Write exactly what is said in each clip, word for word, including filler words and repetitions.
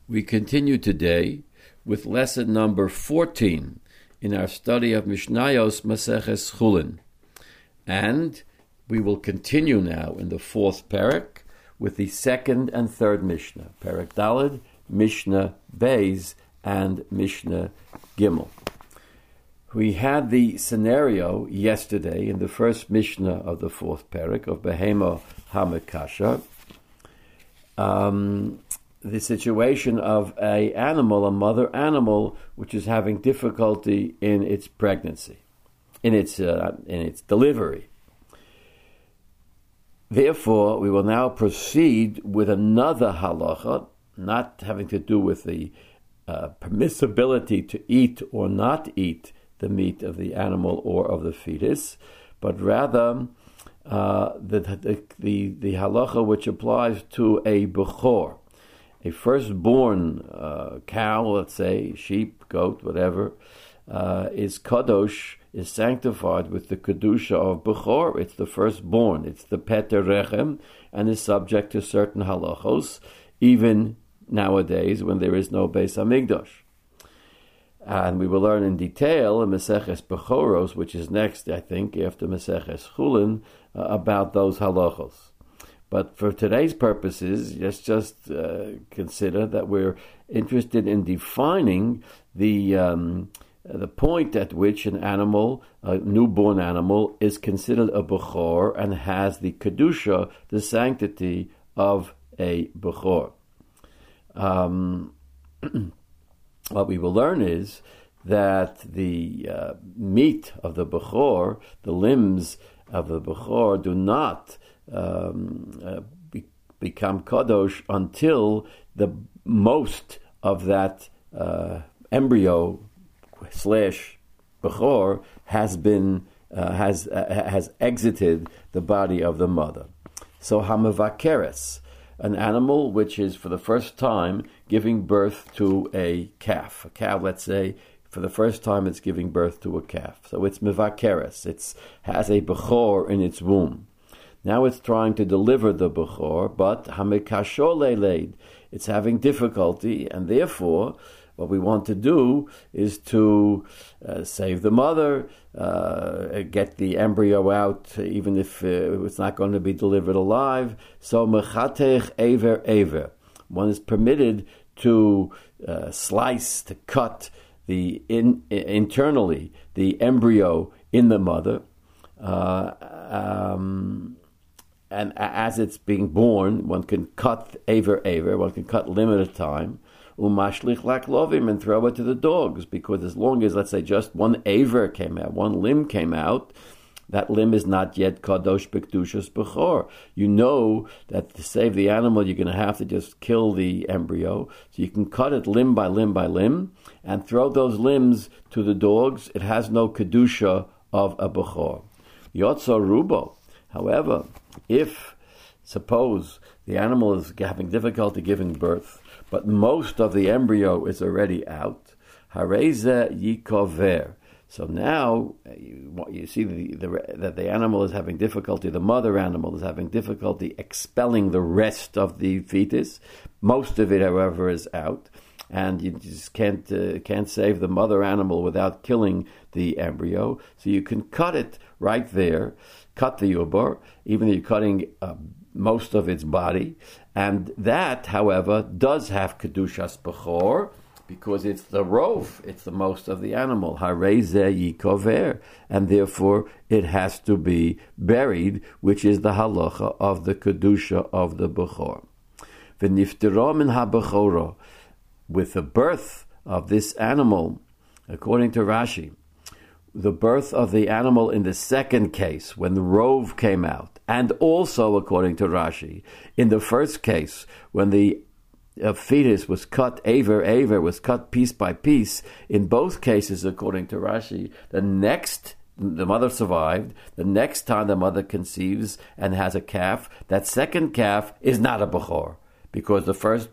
We continue today with lesson number fourteen in our study of Mishnayos Maseches Chulin. And we will continue now in the fourth parak with the second and third Mishnah, Parak Daled, Mishnah Beis, and Mishnah Gimel. We had the scenario yesterday in the first Mishnah of the fourth parak of Behema HaMekasha, um, the situation of a animal, a mother animal, which is having difficulty in its pregnancy, in its uh, in its delivery. Therefore, we will now proceed with another halacha, not having to do with the uh, permissibility to eat or not eat the meat of the animal or of the fetus, but rather uh, the, the the the halacha which applies to a bechor. A firstborn uh, cow, let's say, sheep, goat, whatever, uh, is kadosh, is sanctified with the kedusha of bechor. It's the firstborn. It's the peter rechem, and is subject to certain halachos, even nowadays when there is no Beis Hamikdash. And we will learn in detail in Maseches Bechoros, which is next, I think, after Maseches Chulin, uh, about those halachos. But for today's purposes, let's just uh, consider that we're interested in defining the um, the point at which an animal, a newborn animal, is considered a bechor and has the kedusha, the sanctity of a bechor. Um, what we will learn is that the uh, meat of the bechor, the limbs of the bechor, do not Um, uh, be, become kadosh until the most of that uh, embryo slash bechor has been uh, has uh, has exited the body of the mother. So hamavakeres, an animal which is for the first time giving birth to a calf, a cow, let's say. For the first time, it's giving birth to a calf. So it's mevakeres. It's has a bechor in its womb. Now it's trying to deliver the bechor, but hamekasho leiled, it's having difficulty, and therefore what we want to do is to uh, save the mother, uh, get the embryo out, even if uh, it's not going to be delivered alive. So mechatech ever ever, one is permitted to uh, slice, to cut the in, internally the embryo in the mother. Uh, um, And as it's being born, one can cut aver aver, one can cut limb at a time, umashlich laklovim, and throw it to the dogs, because as long as, let's say, just one aver came out, one limb came out, that limb is not yet kadosh b'kedushas bechor. You know that to save the animal, you're going to have to just kill the embryo, so you can cut it limb by limb by limb, and throw those limbs to the dogs. It has no kedusha of a bechor. Yotzo rubo. However, if, suppose, the animal is having difficulty giving birth, but most of the embryo is already out, hareze yikover. So now you, you see the, the, that the animal is having difficulty, the mother animal is having difficulty expelling the rest of the fetus. Most of it, however, is out, and you just can't uh, can't save the mother animal without killing the embryo. So you can cut it right there. Cut the ubor, even though you're cutting uh, most of its body. And that, however, does have kedushas bechor, because it's the rov, it's the most of the animal. Hareze yikover, and therefore it has to be buried, which is the halacha of the kedusha of the bechor. V'niftero min habechoro, with the birth of this animal, according to Rashi, the birth of the animal in the second case, when the rove came out, and also, according to Rashi, in the first case, when the uh, fetus was cut, aver, aver, was cut piece by piece, in both cases, according to Rashi, the next, the mother survived, the next time the mother conceives and has a calf, that second calf is not a bechor, because the first,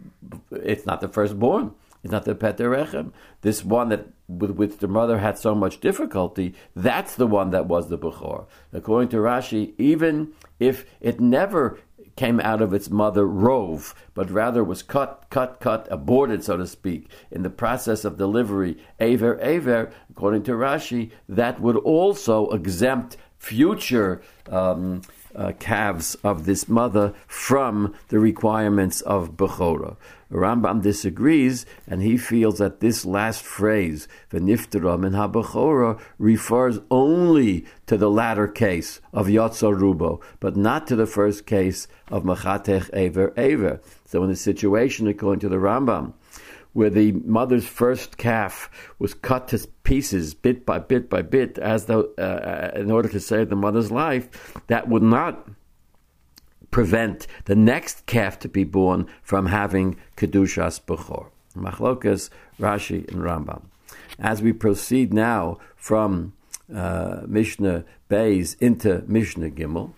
it's not the firstborn. It's not the Peter Rechem. This one that with which the mother had so much difficulty, that's the one that was the Bechor. According to Rashi, even if it never came out of its mother rove, but rather was cut, cut, cut, aborted, so to speak, in the process of delivery, aver, aver, according to Rashi, that would also exempt future um, uh, calves of this mother from the requirements of Bechorah. Rambam disagrees, and he feels that this last phrase, v'niftara min ha-bechorah, refers only to the latter case of Yotzar Rubo, but not to the first case of Machatech Ever Ever. So in the situation, according to the Rambam, where the mother's first calf was cut to pieces, bit by bit by bit, as though uh, in order to save the mother's life, that would not prevent the next calf to be born from having Kedushas Bechor. Machlokas, Rashi, and Rambam. As we proceed now from uh, Mishnah Beis into Mishnah Gimel,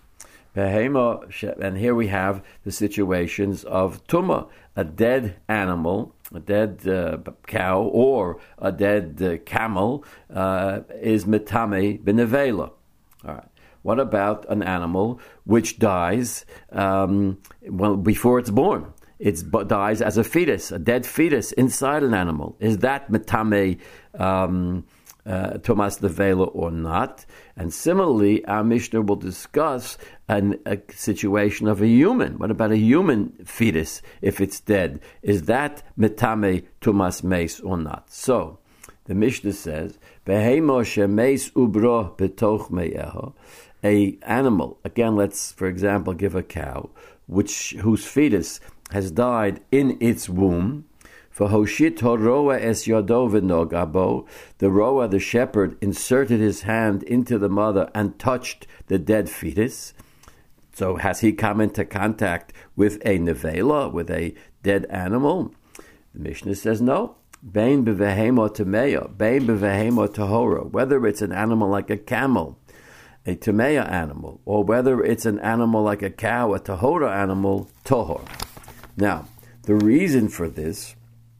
and here we have the situations of Tumah, a dead animal, a dead uh, cow, or a dead uh, camel, uh, is metame benevela. All right. What about an animal which dies um, well before it's born? It dies as a fetus, a dead fetus inside an animal. Is that metame um, uh, Tomas Nevela or not? And similarly, our Mishnah will discuss an, a situation of a human. What about a human fetus if it's dead? Is that metame Tomas Meis or not? So, the Mishnah says, "Behemo shemeis ubro betoch me'eha." A animal, again, let's, for example, give a cow, which whose fetus has died in its womb. For Hoshit horoa es yodo v'nogabo, the roa, the shepherd, inserted his hand into the mother and touched the dead fetus. So has he come into contact with a nevela, with a dead animal? The Mishnah says no. Bein bevehemo temeya, bein bevehemo tahora, whether it's an animal like a camel, a Tameya animal, or whether it's an animal like a cow, a Tahora animal, Tohor. Now, the reason for this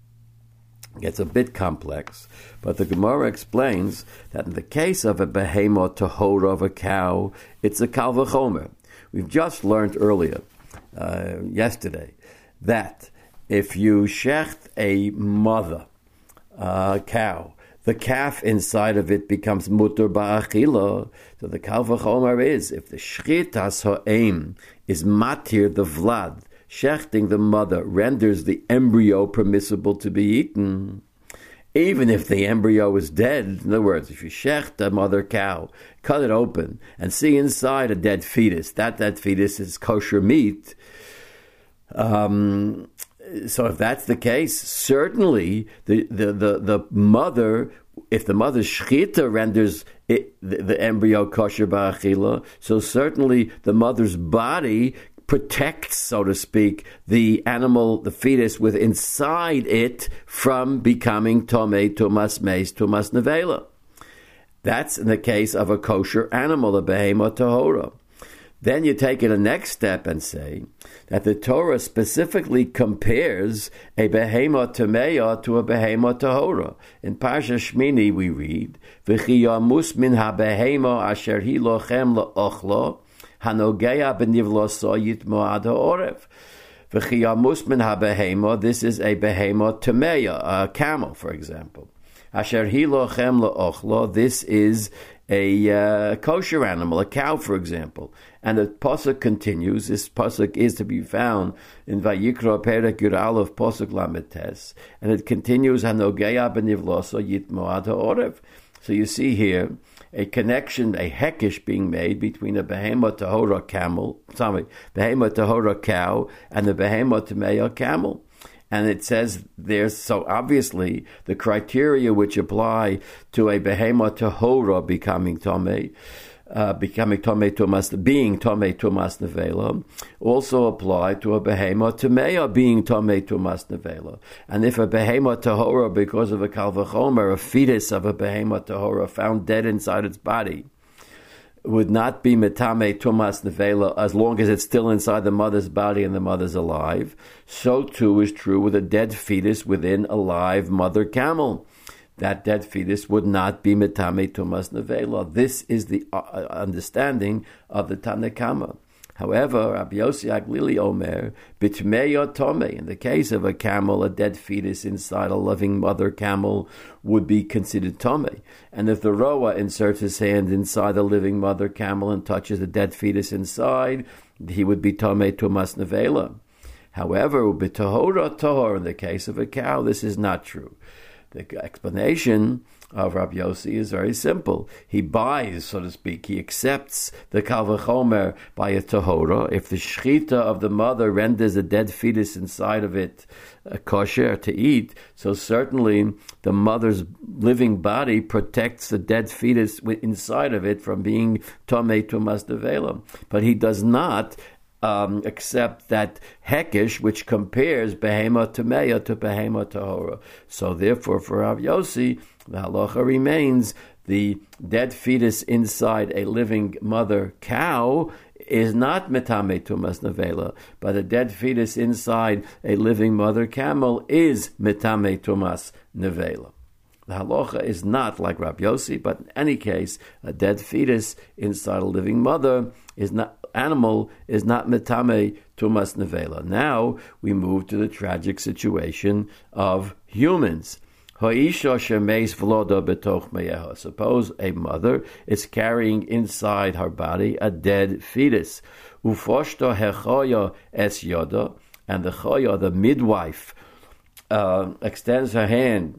gets a bit complex, but the Gemara explains that in the case of a Behemoth Tahora of a cow, it's a Kal V'chomer. We've just learned earlier, uh, yesterday, that if you shecht a mother uh, cow, the calf inside of it becomes mutter ba'achila. So the Kal V'chomer is, if the shchitas ha'em is matir the vlad, shechting the mother renders the embryo permissible to be eaten, even if the embryo is dead. In other words, if you shecht a mother cow, cut it open, and see inside a dead fetus, that that fetus is kosher meat. Um... So if that's the case, certainly the, the, the, the mother, if the mother's shchita renders it, the, the embryo kosher ba'achila, so certainly the mother's body protects, so to speak, the animal, the fetus with inside it from becoming tomei, tumas meis, tumas nevela. That's in the case of a kosher animal, a behemoth tahora. Then you take it a next step and say that the Torah specifically compares a behemoth tameya to a behemoth tahora. In Parsha Shmini we read, "V'chi yamus min ha-behemo asher hi lochem la'ochlo hanogeya b'nivloso yitmo ad ha'orev." V'chi yamus min ha-behemo, this is a behemoth tameya, a camel, for example. Asher hi lochem la'ochlo, this is a uh, kosher animal, a cow, for example. And the pasuk continues. This pasuk is to be found in Vayikra Perek Yud Aleph pasuk Lamed Tes, and it continues Hanogeya b'nivloso yitmo ad ha'orev. So you see here a connection, a hekesh being made between a behemoth tahora camel, sorry, behemoth tahora cow, and the behemoth tameya camel. And it says there's so obviously the criteria which apply to a behemoth tahora becoming tomei, uh, becoming tomei tumas, being tomei tumas nevela, also apply to a behemoth tameya being tomei tumas nevela. And if a behemoth tahora, because of a kal v'chomer, a fetus of a behemoth tahora found dead inside its body, would not be metame tumas nevela as long as it's still inside the mother's body and the mother's alive, so too is true with a dead fetus within a live mother camel. That dead fetus would not be metame tumas nevela. This is the uh, understanding of the Tanna Kama. However, Rabbi Yossi Aglili Omer, Bitmeya Tome, in the case of a camel, a dead fetus inside a loving mother camel would be considered Tome. And if the Roa inserts his hand inside the living mother camel and touches the dead fetus inside, he would be Tome Tumas Nevela. However, B'Tohora Tohor, in the case of a cow, this is not true. The explanation of Rabbi Yossi is very simple. He buys, so to speak, he accepts the Kal V'chomer by a Tohora. If the shechita of the mother renders a dead fetus inside of it uh, kosher to eat, so certainly the mother's living body protects the dead fetus inside of it from being Tomei Tumas Nevela. But he does not Um, except that hekesh, which compares behema tameya to behema tahora. So therefore, for Rav Yossi, the halacha remains the dead fetus inside a living mother cow is not metame tumas nevela, but a dead fetus inside a living mother camel is metame tumas nevela. The halacha is not like Rav Yossi, but in any case, a dead fetus inside a living mother is not animal is not metame tumas nevela. Now we move to the tragic situation of humans. Suppose a mother is carrying inside her body a dead fetus. And the choya, the midwife, uh, extends her hand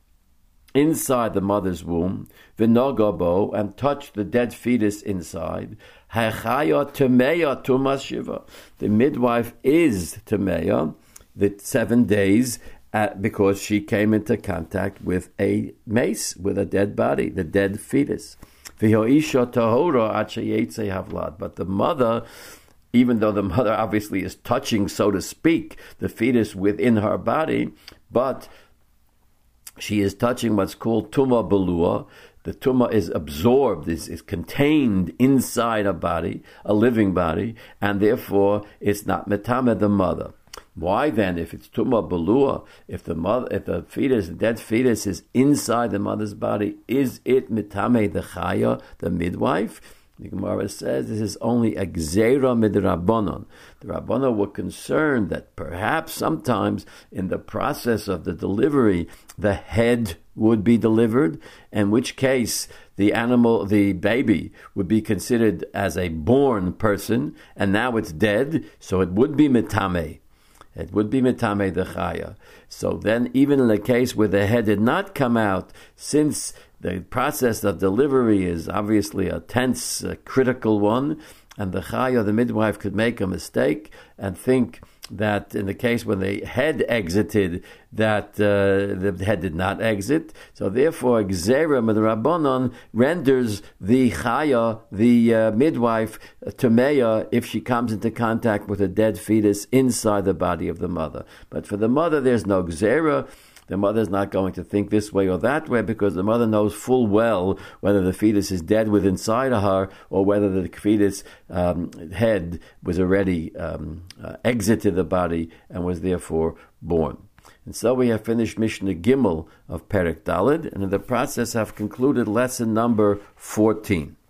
inside the mother's womb, v'nogabo, and touch the dead fetus inside. Hachaya temeya tumas shiva. The midwife is temeya, the seven days, uh, because she came into contact with a mace, with a dead body, the dead fetus. V'hoisha tahora achayetze havlad. But the mother, even though the mother obviously is touching, so to speak, the fetus within her body, but she is touching what's called tuma belua. The tuma is absorbed, is, is contained inside a body, a living body, and therefore it's not metame the mother. Why then, if it's tuma belua, if the mother, if the fetus, the dead fetus is inside the mother's body, is it metame the chaya, the midwife? The Gemara says this is only a gzeira midrabanon. The Rabbanon were concerned that perhaps sometimes in the process of the delivery, the head would be delivered, in which case the animal, the baby, would be considered as a born person, and now it's dead, so it would be metame. It would be metame the chaya. So then, even in the case where the head did not come out, since the process of delivery is obviously a tense, uh, critical one, and the chaya, the midwife, could make a mistake and think that in the case when the head exited, that uh, the head did not exit. So therefore, Gzera Midrabanon renders the chaya, the uh, midwife, Tameya, if she comes into contact with a dead fetus inside the body of the mother. But for the mother, there's no Gzera. The mother's not going to think this way or that way, because the mother knows full well whether the fetus is dead within inside of her or whether the fetus um, head was already um, uh, exited the body and was therefore born. And so we have finished Mishnah Gimel of Perek Daled, and in the process have concluded lesson number fourteen.